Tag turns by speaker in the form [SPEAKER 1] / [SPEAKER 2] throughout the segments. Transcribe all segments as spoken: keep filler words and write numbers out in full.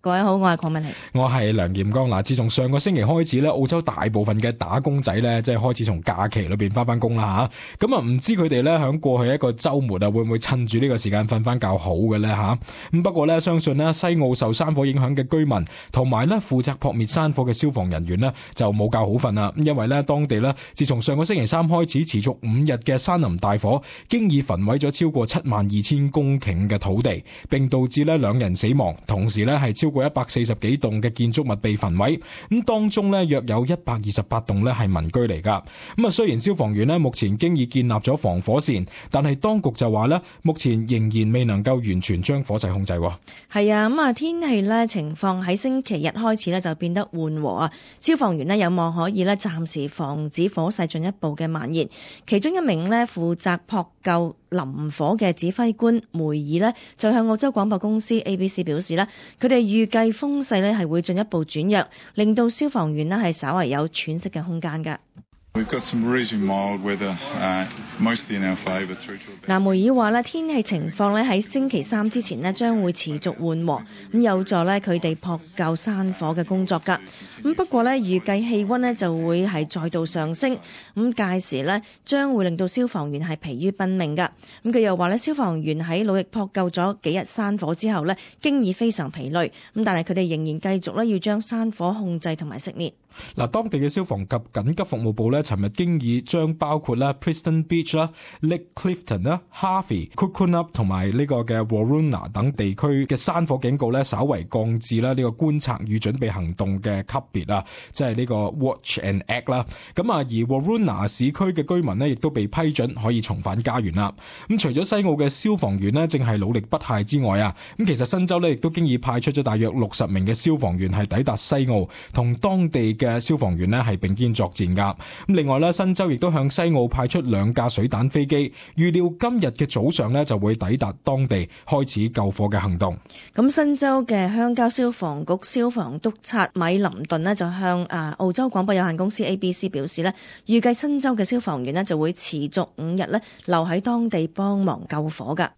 [SPEAKER 1] 各位好，我係鄺美玲，
[SPEAKER 2] 我係梁劍剛。嗱，自從上個星期開始咧，澳洲大部分嘅打工仔咧，即係開始從假期裏邊翻翻工啦吓。咁啊，唔知佢哋咧響過去一個週末啊，會唔會趁住呢個時間瞓翻覺好嘅咧吓？咁不過咧，相信咧西澳受山火影響嘅居民同埋咧負責撲滅山火嘅消防人員呢，就冇覺好瞓啦。因為咧當地咧自從上個星期三開始持續五日嘅山林大火，經已焚毀咗超過七萬二千公頃嘅土地，並導致咧兩人死亡，同時咧係超過一百四十幾棟嘅建築物被焚毀。咁當中咧約有一百二十八棟咧係民居嚟噶。咁啊，雖然消防員咧目前經已建立咗防火線，但係當局就話咧目前仍然未能夠完全將火勢控制。
[SPEAKER 1] 係啊，咁啊天氣咧情況喺星期日開始咧就變得緩和啊。消防員咧有望可以咧暫時防止火勢進一步嘅蔓延。其中一名咧負責撲救林火嘅指揮官梅爾呢，就向澳洲廣播公司 A B C 表示呢，佢哋預計風勢呢係會進一步轉弱，令到消防員呢係稍為有喘息嘅空間㗎。嗱，梅爾話咧，天氣情況咧喺星期三之前咧將會持續緩和，咁有助咧佢哋撲救山火嘅工作㗎。咁不過咧，預計氣溫咧就會係再度上升，咁屆時咧將會令到消防員係疲於奔命㗎。咁佢又話咧，消防員喺努力撲救咗幾日山火之後咧，經已非常疲累，咁但係佢哋仍然繼續咧要將山火控制同埋熄滅。
[SPEAKER 2] 嗱，當地嘅消防及緊急服務部咧，尋日經已將包括啦 Preston Beach 啦、Lake Clifton 啦、Harvey、Coconut 同埋呢個嘅 Waruna 等地區嘅山火警告咧，稍為降至啦呢個觀察與準備行動嘅級別啊，即係呢個 Watch and Act 啦。咁啊，而 Waruna 市區嘅居民呢，亦都被批准可以重返家園啦。咁除咗西澳嘅消防員呢，正係努力不懈之外啊，咁其實新州呢，亦都經已派出咗大約六十名嘅消防員係抵達西澳，同當地嘅嘅消防員呢係並肩作戰噶。咁另外呢，新州亦都向西澳派出兩架水彈飛機，預料今日嘅早上呢就會抵達當地開始救火嘅行動。
[SPEAKER 1] 咁新州嘅鄉郊消防局消防督察米林頓呢就向啊澳洲廣播有限公司 A B C 表示呢，預計新州嘅消防員呢就會持續五日呢留喺當地幫忙救火噶。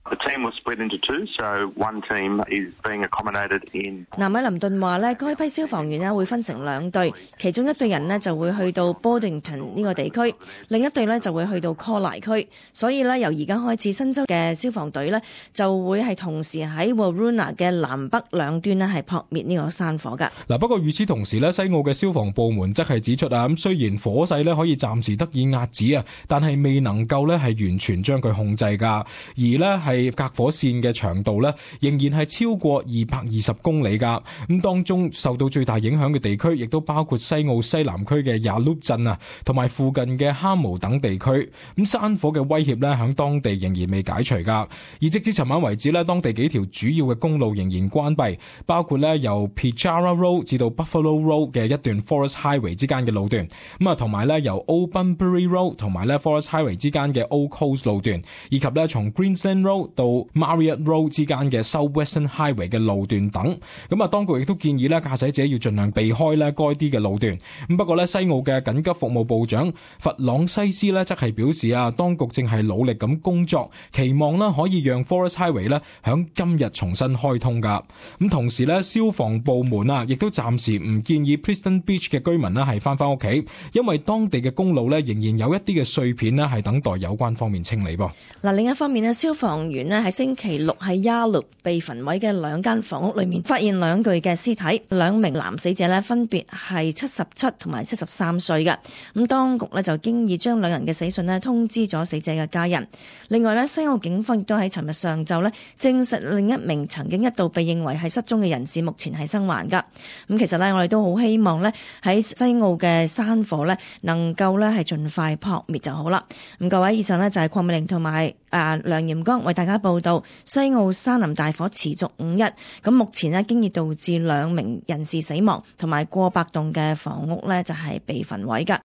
[SPEAKER 1] 嗱，米林頓話呢，該批消防員呢會分成兩隊。其中一隊人呢就會去到 Boddington 呢個地區，另一隊呢就會去到 Colley 區。所以呢，由而家開始，新州嘅消防隊呢就會係同時喺 Waruna 嘅南北兩端呢係撲滅呢個山火㗎。
[SPEAKER 2] 嗱，不過與此同時呢，西澳嘅消防部門則係指出啊，咁雖然火勢呢可以暫時得以壓止啊，但係未能夠呢係完全將佢控制㗎。而呢係隔火線嘅長度呢仍然係超過二百二十公里㗎。咁當中受到最大影響嘅地區，亦都包括西澳西南區嘅 Yalloop 鎮啊，同埋附近嘅哈姆等地區。咁山火嘅威脅咧，響當地仍然未解除噶。而直至尋晚為止咧，當地幾條主要嘅公路仍然關閉，包括咧由 Pyjara Road 至到 Buffalo Road 嘅一段 Forest Highway 之間嘅路段，咁啊同埋咧由 Old Bunbury Road 同埋咧 Forest Highway 之間嘅 Old Coast 路段，以及咧從 Greensland Road 到 Marriott Road 之間嘅 South Western Highway 嘅路段等。咁啊，當局亦都建議咧駕駛者要盡量避開咧該啲嘅路段。咁不過咧，西澳嘅緊急服務部長弗朗西斯咧則係表示啊，當局正係努力咁工作，期望咧可以讓 Forest Highway 咧響今日重新開通噶。咁同時咧，消防部門啊，亦都暫時唔建議 Preston Beach 嘅居民咧係翻翻屋企，因為當地嘅公路咧仍然有一啲嘅碎片咧係等待有關方面清理噃。
[SPEAKER 1] 嗱，另一方面咧，消防員咧喺星期六喺 Yalloop 被焚毀嘅兩間房屋裏面發現兩具嘅屍體，兩名男死者咧分別係七十七同埋七十三歲嘅。咁當局咧就經已將兩人嘅死訊咧通知咗死者嘅家人。另外咧，西澳警方亦都喺尋日上晝咧證實另一名曾經一度被認為係失蹤嘅人士目前係生還噶。咁其實咧，我哋都好希望咧喺西澳嘅山火咧能夠咧係盡快撲滅就好啦。咁各位，以上咧就係鄺美玲同埋啊梁炎光為大家報道西澳山林大火持續五日，咁目前咧經已導致兩名人士死亡，同埋過百棟嘅房屋咧就係被焚毀噶。